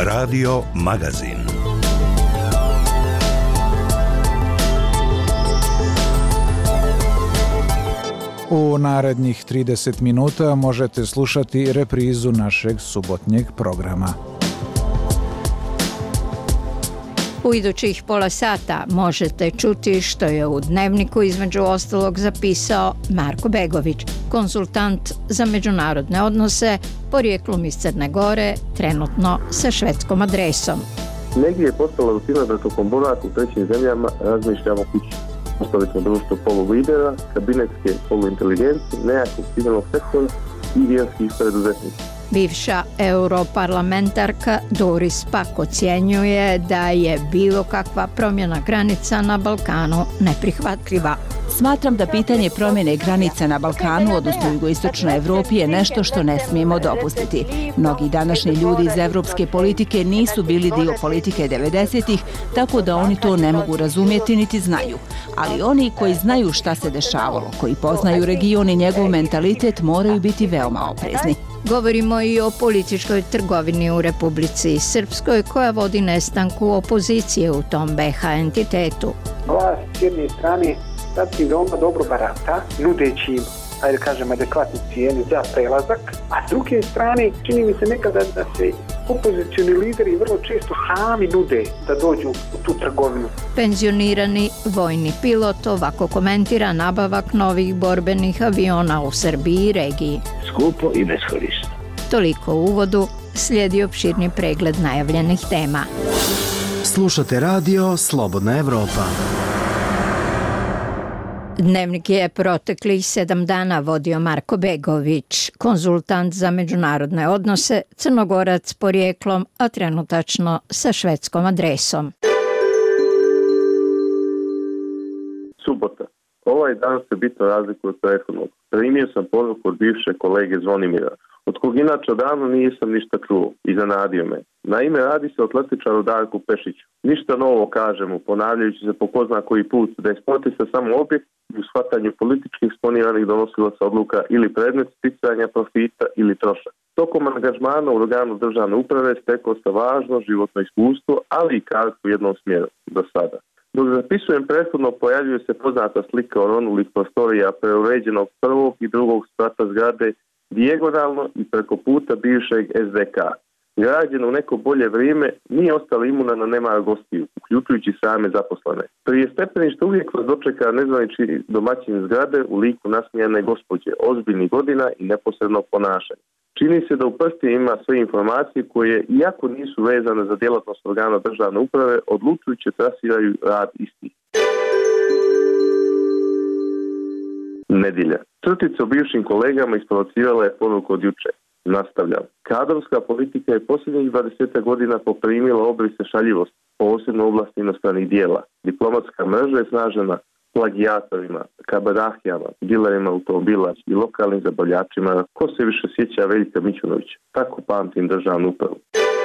Radio Magazin. U narednih 30 minuta možete slušati reprizu našeg subotnjeg programa. U idućih pola sata možete čuti što je u Dnevniku između ostalog zapisao Marko Begović, konsultant za međunarodne odnose, porijeklom iz Crne Gore, trenutno sa švedskom adresom. Negdje je postala rutina da tokom boravka u trećim zemljama razmišljamo kući. Postali smo društvo polulidera, kabinetske poluinteligencije, nejakog civilnog sektora i vjerskih preduzetnika. Bivša europarlamentarka Doris Pack ocjenjuje da je bilo kakva promjena granica na Balkanu neprihvatljiva. Smatram da pitanje promjene granica na Balkanu, odnosno jugoistočnoj Evropi, je nešto što ne smijemo dopustiti. Mnogi današnji ljudi iz evropske politike nisu bili dio politike 90-ih, tako da oni to ne mogu razumjeti niti znaju. Ali oni koji znaju šta se dešavalo, koji poznaju region i njegov mentalitet, moraju biti veoma oprezni. Govorimo i o političkoj trgovini u Republici Srpskoj koja vodi nestanku opozicije u tom BiH entitetu. Vlast s jedne strane sasvim veoma dobro barata, nudeći im, ajde kažem, adekvatnu cijenu za prelazak, a s druge strane čini mi se nekada da se opozicioni lideri vrlo često sami nude da dođu u tu trgovinu. Penzionirani vojni pilot ovako komentira nabavak novih borbenih aviona u Srbiji i regiji. Skupo i beskorisno. Toliko u uvodu, slijedi opširni pregled najavljenih tema. Slušate radio Slobodna Evropa. Dnevnik je proteklih 7 dana vodio Marko Begović, konzultant za međunarodne odnose, Crnogorac porijeklom, a trenutačno sa švedskom adresom. Subota. Ovaj dan se bitno razlikuje od prethodnog. Primio sam poruku od bivše kolege Zvonimira, od kog inače odavno nisam ništa čuo, iznenadio me. Naime, radi se o atletičaru Darku Pešiću. Ništa novo kažemo, ponavljajući se po ko zna koji put, da je sportista samo objekt u shvatanju političkih sponiranih donosilaca odluka ili predmet sticanja profita ili troška. Tokom angažmana u organu državne uprave stekao se važno životno iskustvo, ali i kartu u jednom smjeru do sada. Dok zapisujem prethodno, pojavljuje se poznata slika oronulih prostorija preuređenog prvog i drugog sprata zgrade dijagonalno i preko puta bivšeg SDK. Građeno u neko bolje vrijeme, nije ostala imuna na nemar gostiju, uključujući same zaposlene. Prije stepeništa uvijek vas dočeka nezvanični domaćin zgrade u liku nasmijane gospođe, ozbiljnih godina i neposrednog ponašanja. Čini se da u prsti ima sve informacije koje, iako nisu vezane za djelatnost organa državne uprave, odlučujuće trasiraju rad istih. Nedjelja. Crtica o bivšim kolegama isprovocirala je poruku od juče. Nastavljam. Kadrovska politika je posljednjih 20 godina poprimila obrise šaljivosti, posebno u oblasti inostranih dijela. Diplomatska mreža je snažena plagijatorima, kabadahijama, dilerima automobila i lokalnim zabavljačima. Ko se više sjeća Veljka Mićunovića? Tako pamtim državnu upravu.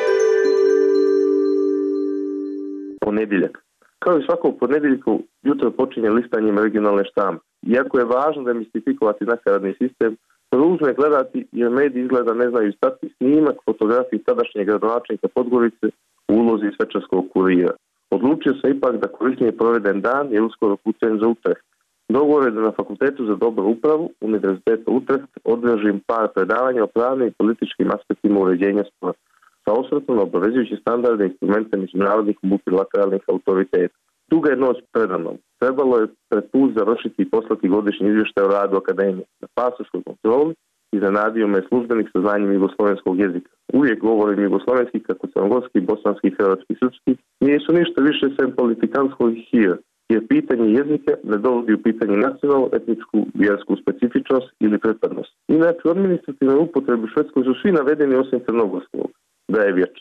Ponedjeljak. Kao i svakog ponedjeljku, jutro počinje listanjem regionalne štampe. Iako je važno demistifikovati nakaradni sistem, ružno je gledati jer mediji izgleda ne znaju stati snimak fotografiji tadašnjeg gradonačelnika Podgorice u ulozi svečarskog kurira. Odlučio se ipak da korisnije proveden dan je uskoro putem za Utrecht. Dogovor je da na Fakultetu za dobru upravu Univerziteta Utrecht održim par predavanja o pravnim i političkim aspektima uređenja sporta sa osvrtom na obavezujuće standarde i instrumente međunarodnih multilateralnih autoriteta. Duga je noć predamnom. Trebalo je pred put završiti i poslati godišnji izvještaj o radu akademije na pasoškoj kontroli i iznenadio me službenik sa znanjem jugoslovenskog jezika. Uvijek govorim jugoslovenski kako crnogorski, bosanski, hrvatski, srpski. Nisu ništa više sem politikanskog hira, jer pitanje jezika ne dovodi u pitanje nacionalnu, etničku, vjersku specifičnost ili pripadnost. Inače, u administrativnoj upotrebi u Švedskoj su svi navedeni osim crnogorskog, da je vječan.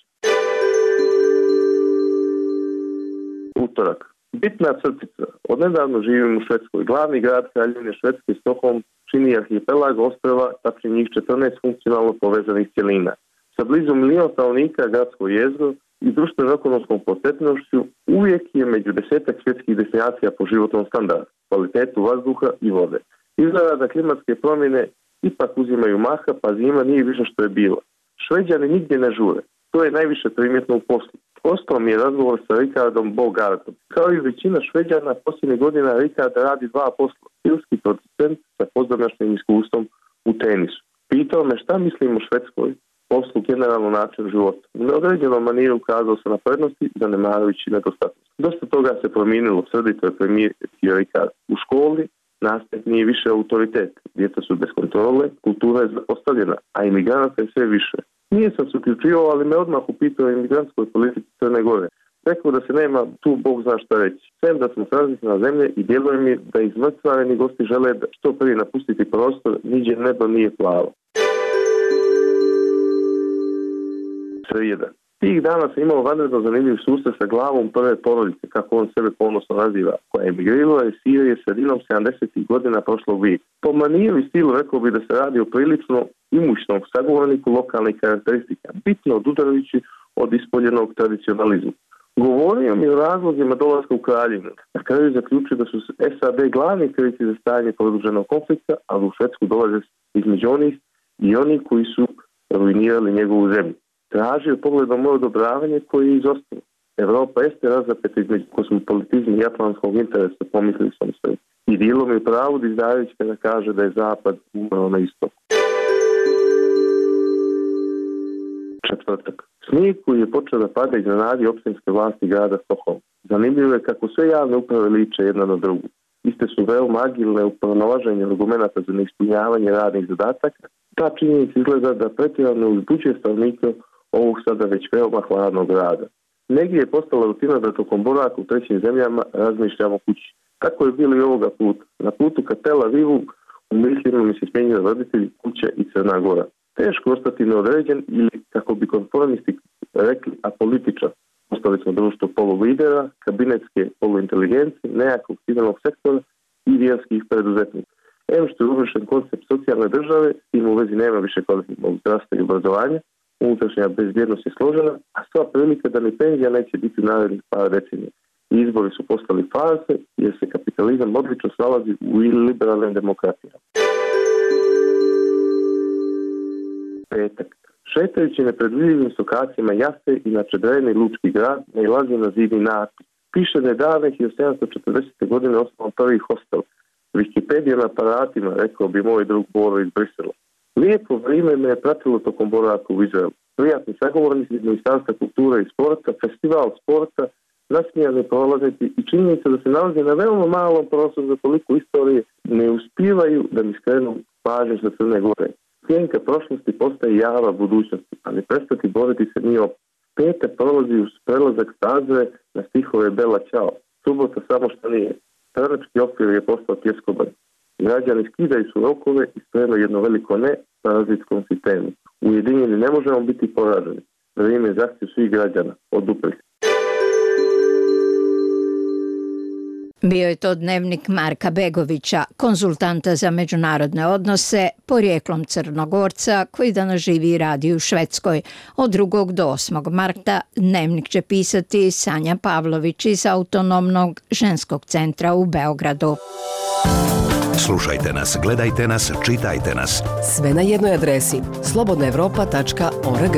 Utorak. Bitna crtica. Odnedavno živim u Švedskoj. Glavni grad Kraljevine Švedske, Stockholm, čini arhipelag ostrva, tačnije njih 14 funkcionalno povezanih cjelina. Sa blizu 1 milion stanovnika, gradsko jezgro i društveno-ekonomskom posjetnošću uvijek je među 10 svjetskih destinacija po životnom standardu, kvalitetu vazduha i vode. Izgleda da klimatske promjene ipak uzimaju maha, pa zima nije više što je bilo. Šveđani nigdje ne žure. To je najviše primjetno u poslu. Ostao mi je razgovor sa Rikardom Bogartom. Kao i većina Šveđana, posljednjih godina Rikard radi 2 posla. Filmski producent sa pozamašnim iskustvom u tenisu. Pitao me šta mislim o Švedskoj, poslu, generalno način života. U neodređenom maniru ukazao se na prednosti, zanemarujući nedostatnosti. Dosta toga se promijenilo, srdito je primijetio Rikard. U školi nastavnik nije više autoritet. Djeca su bez kontrole, kultura je zapostavljena, a imigranata je sve više. Nije sam se uključivao, ali me odmah upitao o imigrantskoj politici Crne Gore. Rekao da se nema tu Bog zna šta reći. Sem da smo tranzitna zemlje i djeluje mi da izmrcvareni gosti žele što prije napustiti prostor, niđe nebo nije plavo. Srijeda. Tih dana sam imao vanredno zanimljiv susret sa glavom prve porodice, kako on sebe ponosno naziva, koja je emigrirala iz Sirije sredinom 70. godina prošlog vijeka. Po maniru i stilu rekao bi da se radi o prilično imućnom sagovorniku lokalnih karakteristika, bitno odudarujući od ispoljenog tradicionalizma. Govorio mi o razlozima dolaska u Kraljevinu. Na kraju zaključio da su SAD glavni krivci za stajanje produženog konflikta, ali u Švedsku dolaze između onih i oni koji su ruinirali njegovu zemlju. Tražio pogledom moje odobravanje koje je izostalo. Evropa jeste razapeta između kosmopolitizma i japanskog interesa, pomislili sam se. I dijelom je pravo Dizdarević kada kaže da je Zapad umro na istoku. Četvrtak. Snijeg koji je počeo da pada iznenadi opštinske vlasti grada Stockholm. Zanimljivo je kako sve javne uprave liče jedna na drugu. Iste su veoma agilne u pronalaženju argumenata za neispunjavanje radnih zadataka. Ta činjenica izgleda da pretjerano uzbuđuje stanovnike ovog sada već veoma hladnog grada. Negdje je postala rutina da tokom boravka u trećim zemljama razmišljamo kući. Tako je bilo i ovoga puta. Na putu ka Tel Avivu u mislima mi se smjenjaju roditelji, kuća i Crna Gora. Teško ostati neodređen ili, kako bi konformisti rekli, apolitičan. Ostali smo društvo polulidera, kabinetske poluinteligencije, nejakog civilnog sektora i vjerskih preduzetnika. Što je uvršen koncept socijalne države, s tim u vezi nema više kvalitetnog zdravstva i obrazovanja, unutrašnja bezbjednost je složena, a sva prilika da ni penzija neće biti narednih par decenija. Izbori su postali farse jer se kapitalizam odlično snalazi u liberalnim demokratijama. Petak. Šetajući nepredvidljivim lokacijama Jaste, inače drevni lučki grad, nailazi na zidni natpis. Piše da je davne 1740. godine osnovan prvi hostel. Wikipedija na aparatima, rekao bi moj drug Boro iz Brisela. Lijepo vrijeme me je pratilo tokom boravka u Izraelu. Prijatni sagovornici iz Ministarstva kulture i sporta, festival sporta, nasmijani prolaznici i činjenica da se nalazi na veoma malom prostoru za toliko istorije ne uspijevaju da mi skrenu pažnju sa Crne Gore. Sjenka prošlosti postaje java budućnosti, a ne prestati boriti se nije opet. Petak prolazi uz prelazak staze na stihove Bela Ćao. Subota samo što nije. Stranački okvir je postao tjeskoban. Građani skidaju su rokove i spremaju jedno veliko ne parazitskom sistemu. Ujedinjeni ne možemo biti poraženi. Vrijeme je zahtjev svih građana. Odupri se. Bio je to dnevnik Marka Begovića, konzultanta za međunarodne odnose, porijeklom Crnogorca, koji danas živi i radi u Švedskoj. Od 2. do 8. marta dnevnik će pisati Sanja Pavlović iz Autonomnog ženskog centra u Beogradu. Slušajte nas, gledajte nas, čitajte nas. Sve na jednoj adresi slobodnaevropa.org.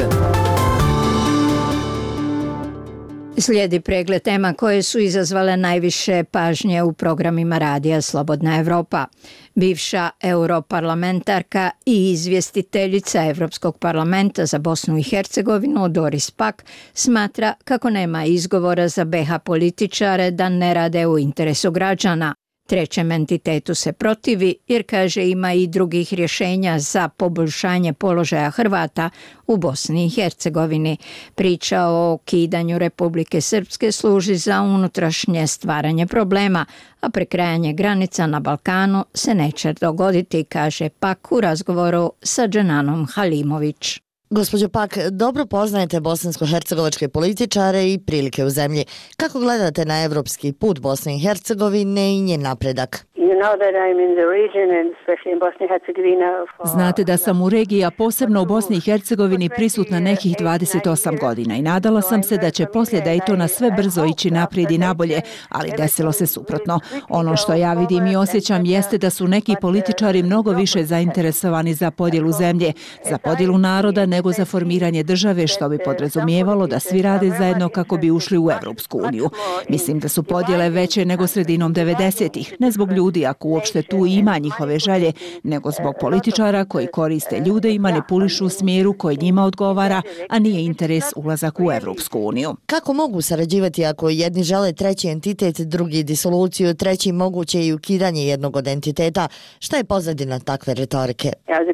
Slijedi pregled tema koje su izazvale najviše pažnje u programima radija Slobodna Evropa. Bivša europarlamentarka i izvjestiteljica Evropskog parlamenta za Bosnu i Hercegovinu Doris Pack smatra kako nema izgovora za BiH političare da ne rade u interesu građana. Trećem entitetu se protivi jer kaže ima i drugih rješenja za poboljšanje položaja Hrvata u Bosni i Hercegovini. Priča o ukidanju Republike Srpske služi za unutrašnje stvaranje problema, a prekrajanje granica na Balkanu se neće dogoditi, kaže Pak u razgovoru sa Dženanom Halimović. Gospođo Pak, dobro poznajete bosansko-hercegovačke političare i prilike u zemlji. Kako gledate na evropski put Bosne i Hercegovine i njen napredak? Znate da sam u regiji, a posebno u Bosni i Hercegovini, prisutna nekih 28 godina i nadala sam se da će poslije Daytona sve brzo ići naprijed i nabolje, ali desilo se suprotno. Ono što ja vidim i osjećam jeste da su neki političari mnogo više zainteresovani za podjelu zemlje, za podjelu naroda nego za formiranje države, što bi podrazumijevalo da svi rade zajedno kako bi ušli u Evropsku uniju. Mislim da su podjele veće nego sredinom 90-ih, ne zbog ljudi, ako uopšte tu ima njihove želje, nego zbog političara koji koriste ljude i manipulišu u smjeru koji njima odgovara, a nije interes ulazak u Evropsku uniju. Kako mogu sarađivati ako jedni žele treći entitet, drugi disoluciju, treći moguće i ukidanje jednog od entiteta? Šta je pozadina takve retorike?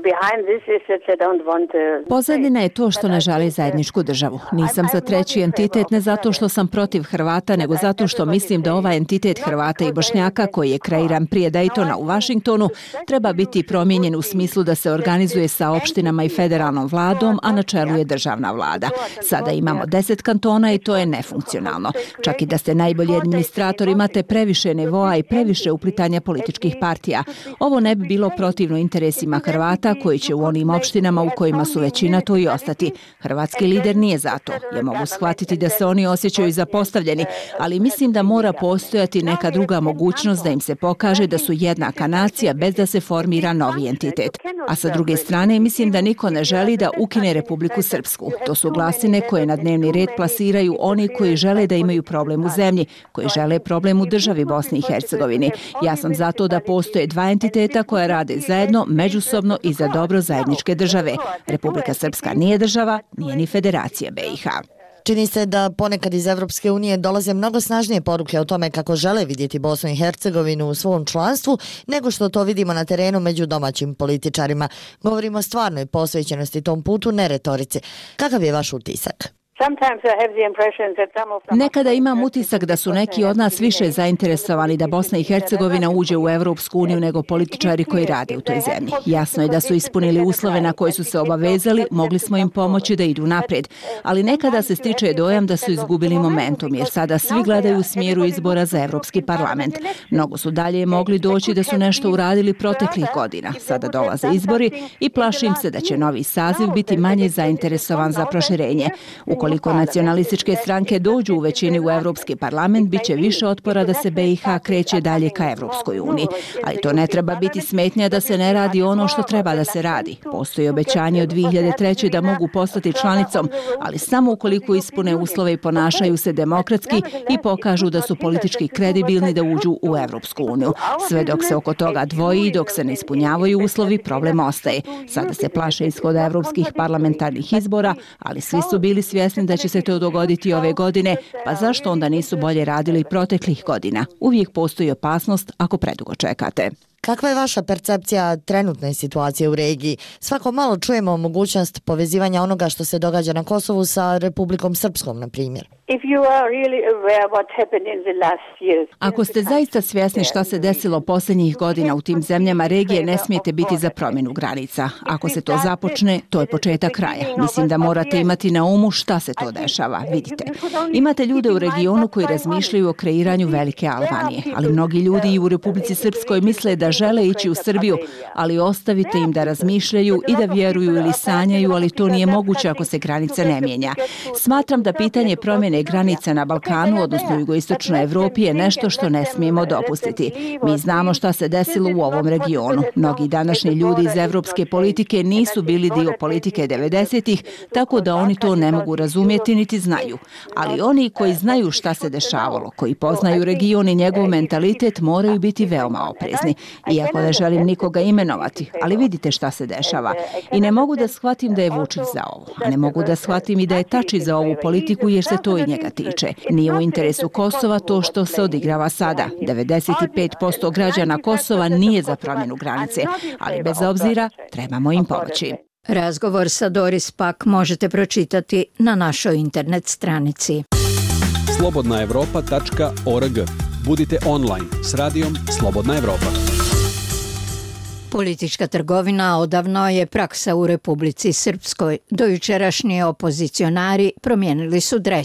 Pozadina je to što ne žele zajedničku državu. Nisam za treći entitet ne zato što sam protiv Hrvata, nego zato što mislim da ovaj entitet Hrvata i Bošnjaka koji je kreiran prije Daytona u Washingtonu treba biti promijenjen u smislu da se organizuje sa opštinama i federalnom vladom, a na čelu je državna vlada. Sada imamo 10 kantona i to je nefunkcionalno. Čak i da ste najbolji administrator, imate previše nivoa i previše uplitanja političkih partija. Ovo ne bi bilo protivno interesima Hrvata koji će u onim opštinama u kojima su većina to i ostati. Hrvatski lider nije za to. Ja mogu shvatiti da se oni osjećaju zapostavljeni, ali mislim da mora postojati neka druga mogućnost da im se pokaže da su jednaka nacija bez da se formira novi entitet. A sa druge strane, mislim da niko ne želi da ukine Republiku Srpsku. To su glasine koje na dnevni red plasiraju oni koji žele da imaju problem u zemlji, koji žele problem u državi Bosni i Hercegovini. Ja sam za to da postoje dva entiteta koja rade zajedno, međusobno i za dobro zajedničke države. Republika Srpska nije država, nije ni Federacija BiH. Čini se da ponekad iz Evropske unije dolaze mnogo snažnije poruke o tome kako žele vidjeti Bosnu i Hercegovinu u svom članstvu, nego što to vidimo na terenu među domaćim političarima. Govorimo o stvarnoj posvećenosti tom putu, ne retorici. Kakav je vaš utisak? Nekada imam utisak da su neki od nas više zainteresovani da Bosna i Hercegovina uđe u Evropsku uniju nego političari koji rade u toj zemlji. Jasno je da su ispunili uslove na koje su se obavezali, mogli smo im pomoći da idu naprijed, ali nekada se stiče dojam da su izgubili momentum, jer sada svi gledaju u smjeru izbora za Evropski parlament. Mnogo su dalje mogli doći da su nešto uradili proteklih godina. Sada dolaze izbori i plašim se da će novi saziv biti manje zainteresovan za proširenje. Ukoliko nacionalističke stranke dođu u većini u Evropski parlament, bit će više otpora da se BiH kreće dalje ka Evropskoj uniji. Ali to ne treba biti smetnja da se ne radi ono što treba da se radi. Postoji obećanje od 2003. da mogu postati članicom, ali samo ukoliko ispune uslove i ponašaju se demokratski i pokažu da su politički kredibilni da uđu u Evropsku uniju. Sve dok se oko toga dvoji i dok se ne ispunjavaju uslovi, problem ostaje. Sada se plaše ishoda evropskih parlamentarnih izbora, ali svi su bili svjesni da će se to dogoditi ove godine, pa zašto onda nisu bolje radili proteklih godina? Uvijek postoji opasnost ako predugo čekate. Kakva je vaša percepcija trenutne situacije u regiji? Svako malo čujemo mogućnost povezivanja onoga što se događa na Kosovu sa Republikom Srpskom, na primjer. Ako ste zaista svjesni šta se desilo posljednjih godina u tim zemljama regije, ne smijete biti za promjenu granica. Ako se to započne, to je početak kraja. Mislim da morate imati na umu šta se to dešava. Vidite, imate ljude u regionu koji razmišljaju o kreiranju velike Albanije, ali mnogi ljudi i u Republici Srpskoj misle da žele ići u Srbiju, ali ostavite im da razmišljaju i da vjeruju ili sanjaju, ali to nije moguće ako se granica ne mijenja. Smatram da pitanje promjene granica na Balkanu, odnosno jugoistočnoj Evropi, je nešto što ne smijemo dopustiti. Mi znamo šta se desilo u ovom regionu. Mnogi današnji ljudi iz evropske politike nisu bili dio politike 90-ih, tako da oni to ne mogu razumjeti niti znaju. Ali oni koji znaju šta se dešavalo, koji poznaju region i njegov mentalitet, moraju biti veoma oprezni. Iako ne želim nikoga imenovati, ali vidite šta se dešava. I ne mogu da shvatim da je Vučić za ovo. A ne mogu da shvatim i da je Tači za ovu politiku, jer se to i njega tiče. Nije u interesu Kosova to što se odigrava sada. 95% građana Kosova nije za promjenu granice, ali bez obzira trebamo im pomoći. Razgovor sa Doris Pak možete pročitati na našoj internet stranici. slobodnaevropa.org. Budite online s radijom Slobodna Evropa. Politička trgovina odavno je praksa u Republici Srpskoj. Dojučerašnji opozicionari promijenili su dres.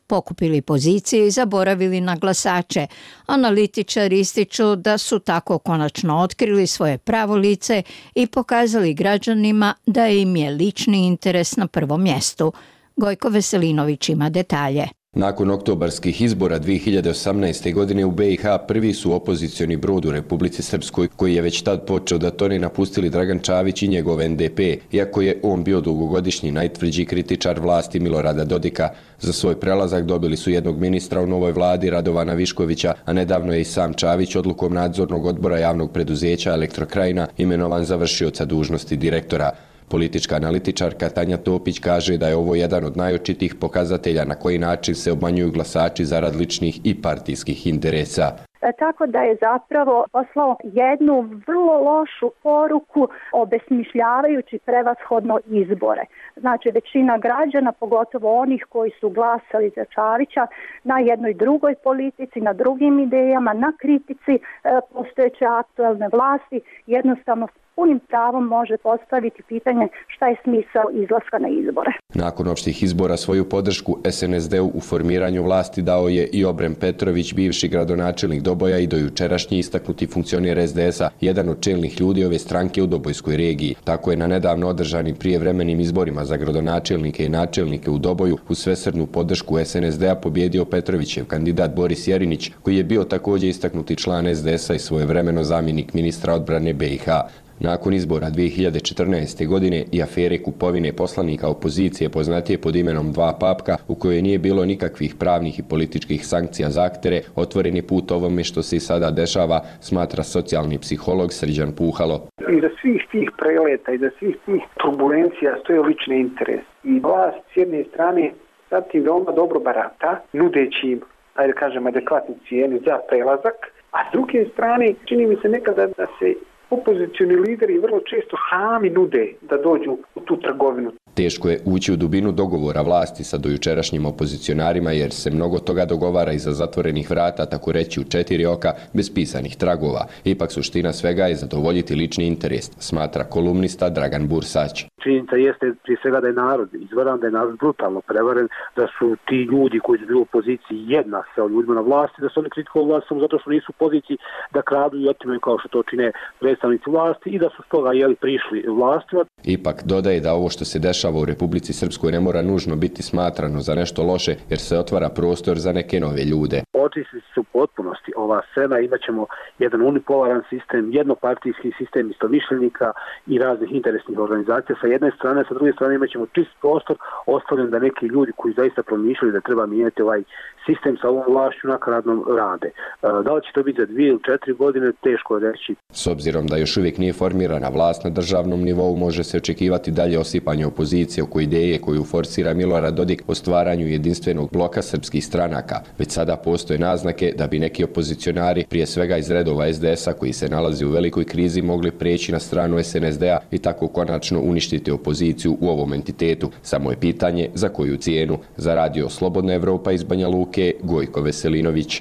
pokupili pozicije i zaboravili na glasače. Analitičari ističu da su tako konačno otkrili svoje pravo lice i pokazali građanima da im je lični interes na prvom mjestu. Gojko Veselinović ima detalje. Nakon oktobarskih izbora 2018. godine u BiH prvi su opozicioni brod u Republici Srpskoj, koji je već tad počeo da tone, napustili Dragan Čavić i njegov NDP, iako je on bio dugogodišnji najtvrđi kritičar vlasti Milorada Dodika. Za svoj prelazak dobili su jednog ministra u novoj vladi, Radovana Viškovića, a nedavno je i sam Čavić odlukom nadzornog odbora javnog preduzeća Elektrokrajina imenovan za vršioca dužnosti direktora. Politička analitičarka Tanja Topić kaže da je ovo jedan od najočitijih pokazatelja na koji način se obmanjuju glasači zarad ličnih i partijskih interesa. Tako da je zapravo poslao jednu vrlo lošu poruku obesmišljavajući prevashodno izbore. Znači većina građana, pogotovo onih koji su glasali za Čavića na jednoj drugoj politici, na drugim idejama, na kritici postojeće aktualne vlasti, jednostavno punim pravom može postaviti pitanje šta je smisao izlaska na izbore. Nakon opštih izbora svoju podršku SNSD-u u formiranju vlasti dao je i Obrem Petrović, bivši gradonačelnik Doboja i dojučerašnji istaknuti funkcioner SDS-a, jedan od čelnih ljudi ove stranke u Dobojskoj regiji. Tako je na nedavno održanim prijevremenim izborima za gradonačelnike i načelnike u Doboju uz svesrdnu podršku SNSD-a pobjedio Petrovićev kandidat Boris Jerinić, koji je bio također istaknuti član SDS-a i svojevremeno zamjenik ministra odbrane BiH. Nakon izbora 2014. godine i afere kupovine poslanika opozicije poznatije pod imenom Dva papka, u kojoj nije bilo nikakvih pravnih i političkih sankcija za aktere, otvoren je put ovome što se i sada dešava, smatra socijalni psiholog Srđan Puhalo. Iza svih tih preleta, iza svih tih turbulencija stoje lični interes. I vlast s jedne strane sad tim veoma dobro barata, nudeći im, ajde kažem, adekvatne cijene za prelazak, a s druge strane čini mi se nekada da se opozicioni lideri vrlo često sami nude da dođu u tu trgovinu. Teško je ući u dubinu dogovora vlasti sa dojučerašnjim opozicionarima jer se mnogo toga dogovara iza zatvorenih vrata, tako reći u 4 oka, bez pisanih tragova. Ipak suština svega je zadovoljiti lični interes, smatra kolumnista Dragan Bursać. Činjenica jeste prije svega da je narod izvaran, da je narod brutalno prevaren, da su ti ljudi koji su bili u opoziciji jednak sa ljudima na vlasti, da su oni kritikovali vlast samo zato što nisu u poziciji da kradu i otimaju kao što to čine predstavnici vlasti i da su stoga prišli vlastima. Ipak dodaje da ovo što se dešava u Republici Srpskoj ne mora nužno biti smatrano za nešto loše jer se otvara prostor za neke nove ljude. Očistiti se u potpunosti ova scena, imat ćemo jedan unipolaran sistem, jednopartijski sistem istomišljenika i raznih interesnih organizacija sa jedne strane, sa druge strane imat ćemo čist prostor ostavljen da neki ljudi koji zaista promišljaju da treba mijenjati ovaj sistem sa ovom vlašću nakaradnom rade. Da li će to biti za 2 ili 4 godine, teško je reći. S obzirom da još uvijek nije formirana vlast na državnom nivou, može se očekivati dalje osipanje opozicije oko ideje koju forsira Milorad Dodik o stvaranju jedinstvenog bloka srpskih stranaka. Već sada postoje naznake da bi neki opozicionari, prije svega iz redova SDS-a koji se nalazi u velikoj krizi, mogli preći na stranu SNSD-a i tako konačno uništiti opoziciju u ovom entitetu. Samo je pitanje za koju cijenu. Za radio Slobodna Evropa iz Banja Luke, Gojko Veselinović.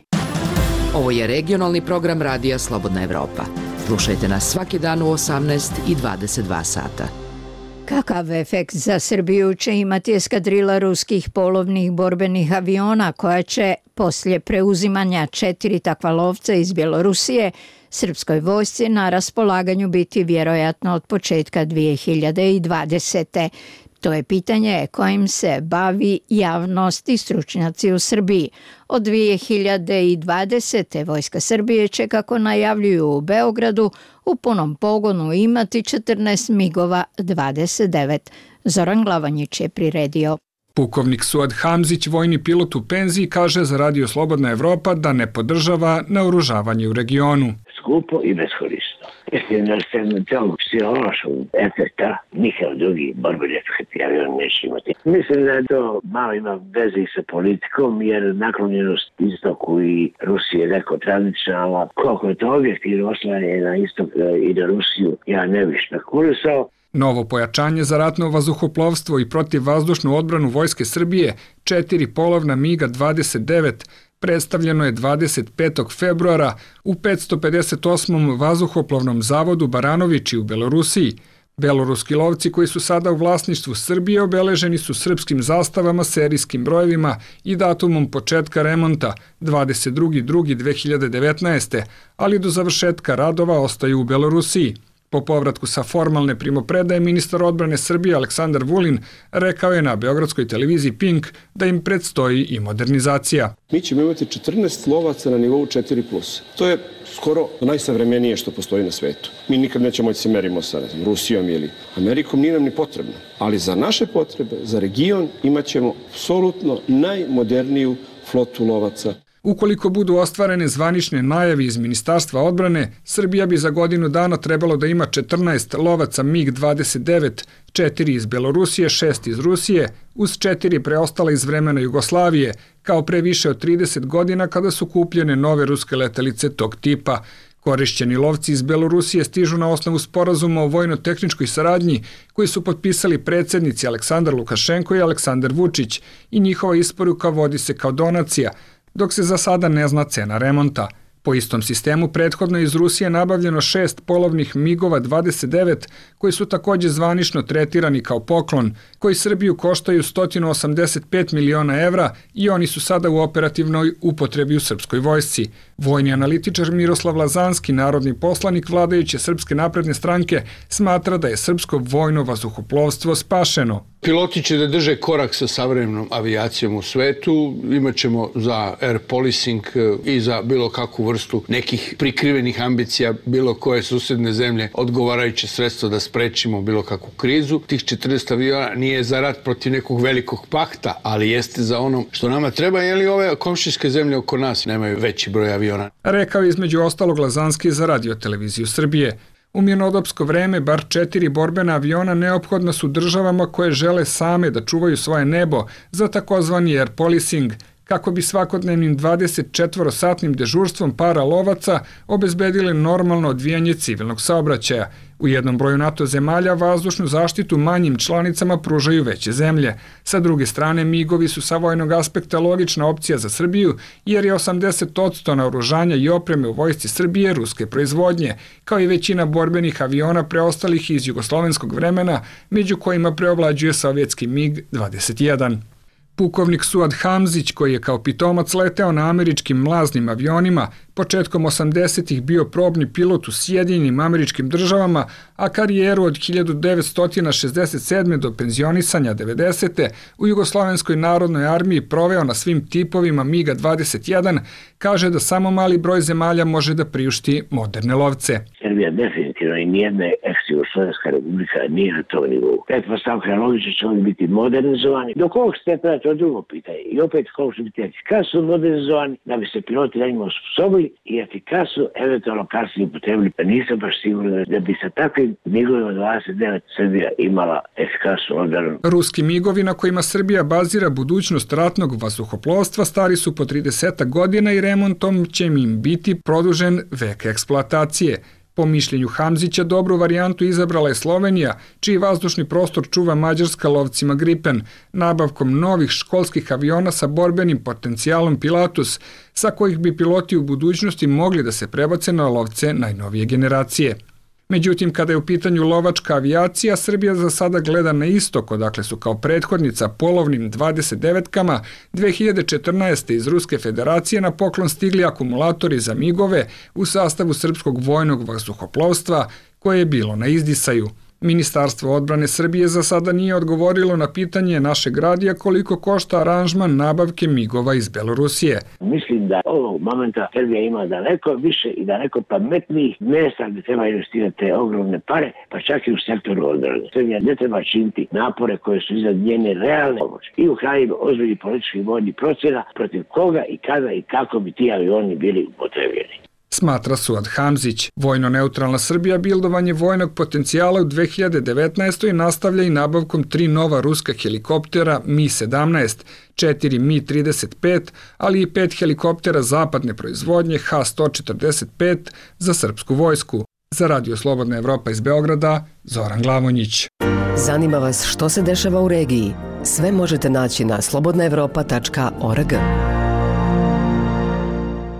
Ovo je regionalni program radija Slobodna Evropa. Slušajte nas svaki dan u 18 i 22 sata. Kakav efekt za Srbiju će imati eskadrila ruskih polovnih borbenih aviona koja će poslije preuzimanja 4 takva lovca iz Bjelorusije srpskoj vojsci na raspolaganju biti vjerojatno od početka 2020. To je pitanje kojim se bavi javnost i stručnjaci u Srbiji. Od 2020. Vojska Srbije će, kako najavljuju u Beogradu, u punom pogonu imati 14 MIG-ova 29. Zoran Glavanjić je priredio. Pukovnik Suad Hamzić, vojni pilot u penziji, kaže za Radio Slobodna Evropa da ne podržava naoružavanje u regionu. Skupo i beskorisno. Mislim da se na celog psihološkog efekta nikad drugi borbeni efekt avion neće imati. Mislim da to malo ima veze sa politikom jer naklonjenost istoku i Rusije je neko tradicionalna. Koliko je to objektivno oslanje na istok i na Rusiju, ja ne bih špekulisao. Novo pojačanje za ratno vazduhoplovstvo i protivvazdušnu odbranu Vojske Srbije, 4 polovna MIG-a 29, predstavljeno je 25. februara u 558. vazduhoplovnom zavodu Baranovići u Belorusiji. Beloruski lovci koji su sada u vlasništvu Srbije obeleženi su srpskim zastavama, serijskim brojevima i datumom početka remonta 22.2.2019. ali do završetka radova ostaju u Belorusiji. Po povratku sa formalne primopredaje ministar odbrane Srbije Aleksandar Vulin rekao je na beogradskoj televiziji Pink da im predstoji i modernizacija. Mi ćemo imati 14 lovaca na nivou 4+. To je skoro najsavremenije što postoji na svetu. Mi nikad nećemo moći se merimo sa Rusijom ili Amerikom, nije nam ni potrebno. Ali za naše potrebe, za region, imat ćemo apsolutno najmoderniju flotu lovaca. Ukoliko budu ostvarene zvanične najave iz Ministarstva odbrane, Srbija bi za godinu dana trebalo da ima 14 lovaca MiG-29, 4 iz Belorusije, 6 iz Rusije, uz 4 preostala iz vremena Jugoslavije, kao pre više od 30 godina kada su kupljene nove ruske letelice tog tipa. Korišćeni lovci iz Belorusije stižu na osnovu sporazuma o vojno-tehničkoj saradnji koji su potpisali predsjednici Aleksandar Lukašenko i Aleksandar Vučić i njihova isporuka vodi se kao donacija, dok se za sada ne zna cena remonta. Po istom sistemu prethodno je iz Rusije nabavljeno 6 polovnih MiG-ova 29 koji su također zvanično tretirani kao poklon, koji Srbiju koštaju 185 miliona evra i oni su sada u operativnoj upotrebi u srpskoj vojsci. Vojni analitičar Miroslav Lazanski, narodni poslanik vladajuće Srpske napredne stranke, smatra da je srpsko vojno vazduhoplovstvo spašeno. Piloti će da drže korak sa savremenom avijacijom u svetu, imat ćemo za air policing i za bilo kakvu vrstu nekih prikrivenih ambicija, bilo koje susedne zemlje, odgovarajuće sredstvo da sprečimo bilo kakvu krizu. Tih 14 aviona nije za rat protiv nekog velikog pakta, ali jeste za ono što nama treba, jer ove komšijske zemlje oko nas nemaju veći broj aviona. Rekao je između ostalog Lazanski za Radio-televiziju Srbije. U mirnodopsko vreme bar 4 borbena aviona neophodna su državama koje žele same da čuvaju svoje nebo za takozvani air policing, kako bi svakodnevnim 24-satnim dežurstvom para lovaca obezbedile normalno odvijanje civilnog saobraćaja. U jednom broju NATO zemalja vazdušnu zaštitu manjim članicama pružaju veće zemlje. Sa druge strane, MiG-ovi su sa vojnog aspekta logična opcija za Srbiju, jer je 80% naoružanja i opreme u vojsci Srbije ruske proizvodnje, kao i većina borbenih aviona preostalih iz jugoslovenskog vremena, među kojima preovlađuje sovjetski MiG-21. Pukovnik Suad Hamzić, koji je kao pitomac leteo na američkim mlaznim avionima, početkom 80-ih bio probni pilot u Sjedinjenim Američkim Državama, a karijeru od 1967. do penzionisanja 90. u Jugoslovenskoj narodnoj armiji proveo na svim tipovima MiG-21, kaže da samo mali broj zemalja može da priušti moderne lovce. Srbija definitivno i nijedna ex-Jugoslovenska republika nije na tom nivou. Pretpostavka logično će oni biti modernizovani. Do kog stepena to drugo pitanje. I opet kako će biti efikasno modernizovani da bi se piloti na njima osposobili i efikasno eventualno kasnije upotrebili. Pa nisam baš siguran da bi sa takvim MiG-ovima 29 Srbija imala efikasnu odbranu. Ruski MiG-ovi na kojima Srbija bazira budućnost ratnog vazduhoplovstva stari su po 30 godina i remontom će im biti produžen vek eksploatacije. Po mišljenju Hamzića, dobru varijantu izabrala je Slovenija, čiji vazdušni prostor čuva Mađarska lovcima Gripen, nabavkom novih školskih aviona sa borbenim potencijalom Pilatus, sa kojih bi piloti u budućnosti mogli da se prebace na lovce najnovije generacije. Međutim, kada je u pitanju lovačka avijacija, Srbija za sada gleda na istok, odakle su kao prethodnica polovnim 29-kama 2014. iz Ruske federacije na poklon stigli akumulatori za MiG-ove u sastavu srpskog vojnog vazduhoplovstva koje je bilo na izdisaju. Ministarstvo odbrane Srbije za sada nije odgovorilo na pitanje našeg radija koliko košta aranžman nabavke MiG-ova iz Belorusije. Mislim da ovog momenta Srbija ima daleko više i daleko pametnijih mjesta gdje treba investirati te ogromne pare, pa čak i u sektoru odbrane. Srbija ne treba činiti napore koje su iznad njene realne pomoći. I u kraju ozbiljni politički vojni procena protiv koga i kada i kako bi ti avioni bili upotrebljeni. Smatra Suad Hamzić. Vojno-neutralna Srbija bildovanje vojnog potencijala u 2019. nastavlja i nabavkom 3 nova ruska helikoptera Mi-17, 4 Mi-35, ali i 5 helikoptera zapadne proizvodnje H-145 za srpsku vojsku. Za Radio Slobodna Evropa iz Beograda, Zoran Glavonjić. Zanima vas što se dešava u regiji? Sve možete naći na slobodnaevropa.org.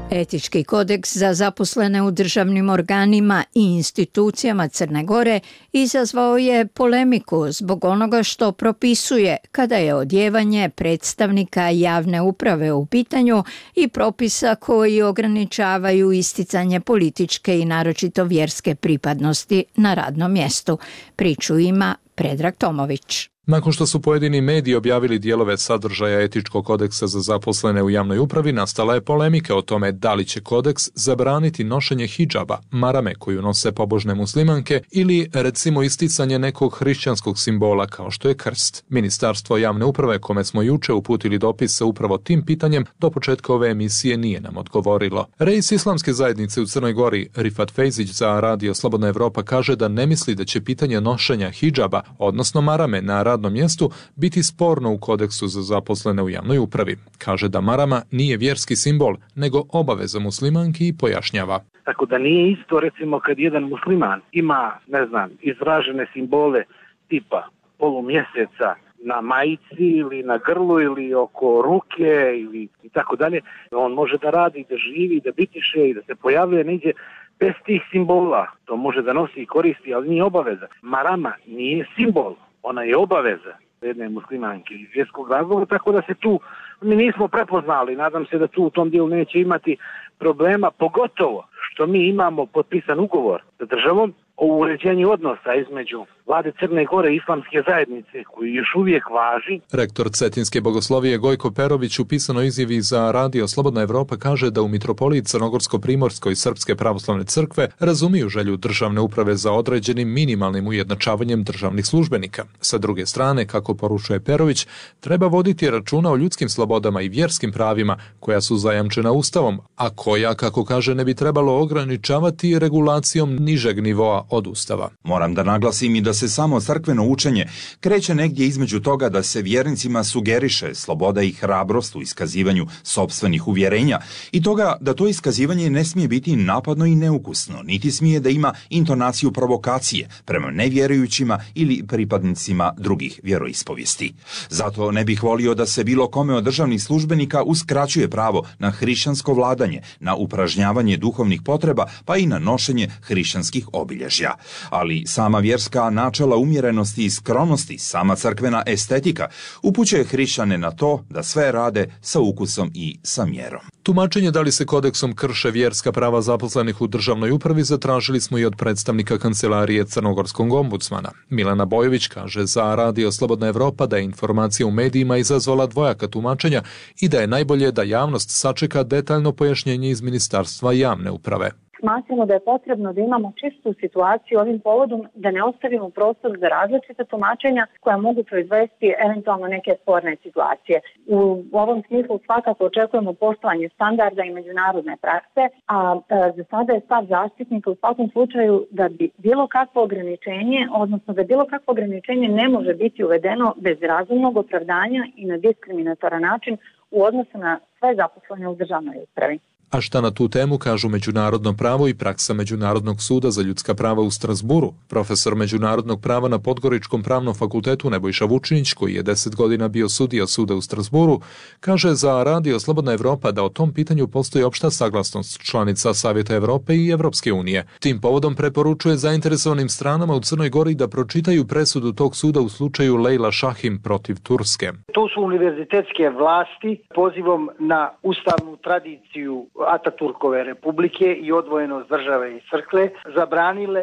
Etički kodeks za zaposlene u državnim organima i institucijama Crne Gore izazvao je polemiku zbog onoga što propisuje kada je odjevanje predstavnika javne uprave u pitanju i propisa koji ograničavaju isticanje političke i naročito vjerske pripadnosti na radnom mjestu. Priču ima Predrag Tomović. Nakon što su pojedini mediji objavili dijelove sadržaja etičkog kodeksa za zaposlene u javnoj upravi, nastala je polemika o tome da li će kodeks zabraniti nošenje hidžaba, marame koju nose pobožne muslimanke ili recimo isticanje nekog hrišćanskog simbola kao što je krst. Ministarstvo javne uprave, kome smo juče uputili dopis sa upravo tim pitanjem, do početka ove emisije nije nam odgovorilo. Reis islamske zajednice u Crnoj Gori, Rifat Fejzić, za Radio Slobodna Evropa kaže da ne misli da će pitanje nošenja hidžaba, odnosno marame na radnom mjestu, biti sporno u kodeksu za zaposlene u javnoj upravi. Kaže da marama nije vjerski simbol, nego obaveza muslimanki i pojašnjava. Tako da nije isto, recimo, kad jedan musliman ima, izražene simbole tipa polumjeseca na majici ili na grlu ili oko ruke ili i tako dalje, on može da radi, da živi, da bitiše i da se pojavljuje negdje bez tih simbola. To može da nosi i koristi, ali nije obaveza. Marama nije simbol. Ona je obaveza jedne muslimanke iz vjerskog razloga, tako da se tu mi nismo prepoznali. Nadam se da tu u tom dijelu neće imati problema, pogotovo što mi imamo potpisan ugovor sa državom o uređenju odnosa između vlade Crne Gore i islamske zajednice, koji još uvijek važi. Rektor Cetinske bogoslovije Gojko Perović u pisanoj izjavi za Radio Slobodna Evropa kaže da u mitropoliji Crnogorsko-Primorskoj Srpske pravoslavne crkve razumiju želju državne uprave za određenim minimalnim ujednačavanjem državnih službenika. Sa druge strane, kako poručuje Perović, treba voditi računa o ljudskim slobodama i vjerskim pravima koja su zajamčena Ustavom, a koja, kako kaže, ne bi trebalo ograničavati regulacijom nižeg nivoa od Ustava. Moram da naglasim i da se samo crkveno učenje kreće negdje između toga da se vjernicima sugeriše sloboda i hrabrost u iskazivanju sopstvenih uvjerenja i toga da to iskazivanje ne smije biti napadno i neukusno, niti smije da ima intonaciju provokacije prema nevjerujućima ili pripadnicima drugih vjeroispovijesti. Zato ne bih volio da se bilo kome od državnih službenika uskraćuje pravo na hrišćansko vladanje, na upražnjavanje duhovnih potreba, pa i na nošenje hrišćanskih obilježja. Ali sama vjerska načela umjerenosti i skromnosti, sama crkvena estetika upućuje hrišćane na to da sve rade sa ukusom i sa mjerom. Tumačenje da li se kodeksom krše vjerska prava zaposlenih u državnoj upravi zatražili smo i od predstavnika kancelarije crnogorskog ombudsmana. Milana Bojović kaže za Radio Slobodna Evropa da je informacija u medijima izazvala dvojaka tumačenja i da je najbolje da javnost sačeka detaljno pojašnjenje iz Ministarstva javne uprave. Smatramo da je potrebno da imamo čistu situaciju ovim povodom, da ne ostavimo prostor za različite tumačenja koja mogu proizvesti eventualno neke sporne situacije. U ovom smislu svakako očekujemo poštovanje standarda i međunarodne prakse, a za sada je stav zaštitnika u svakom slučaju da bi bilo kakvo ograničenje, odnosno da bilo kakvo ograničenje ne može biti uvedeno bez razumnog opravdanja i na diskriminatoran način u odnosu na sve zaposlene u državnoj upravi. A šta na tu temu kažu međunarodno pravo i praksa Međunarodnog suda za ljudska prava u Strasburu? Profesor međunarodnog prava na Podgoričkom pravnom fakultetu Nebojša Vučinić, koji je 10 godina bio sudija suda u Strasburu, kaže za Radio Slobodna Evropa da o tom pitanju postoji opšta saglasnost članica Savjeta Evrope i Evropske unije. Tim povodom preporučuje zainteresovanim stranama u Crnoj Gori da pročitaju presudu tog suda u slučaju Lejla Šahim protiv Turske. To su univerzitetske vlasti pozivom na ustavnu tradiciju Ataturkove republike i odvojenost države i crkve zabranile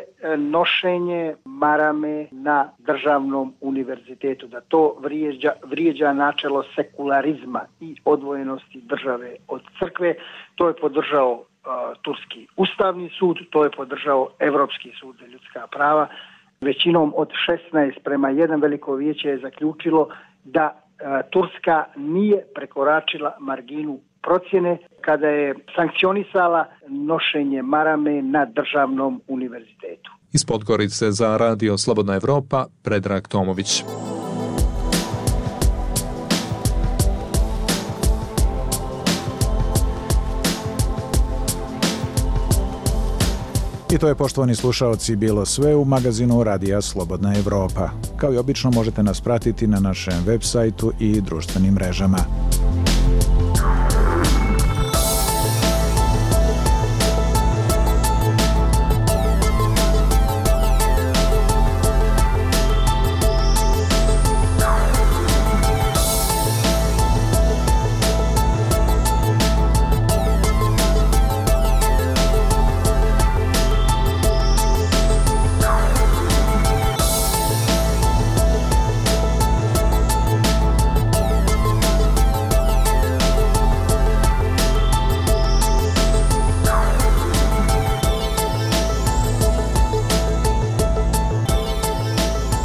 nošenje marame na državnom univerzitetu, da to vrijeđa načelo sekularizma i odvojenosti države od crkve. To je podržao Turski ustavni sud, to je podržao Evropski sud za ljudska prava. Većinom od 16:1 veliko vijeće je zaključilo da Turska nije prekoračila marginu procjene kada je sankcionisala nošenje marame na državnom univerzitetu. Iz Podgorice za Radio Slobodna Evropa, Predrag Tomović. I to je, poštovani slušaoci, bilo sve u magazinu Radija Slobodna Evropa. Kao i obično možete nas pratiti na našem web sajtu i društvenim mrežama.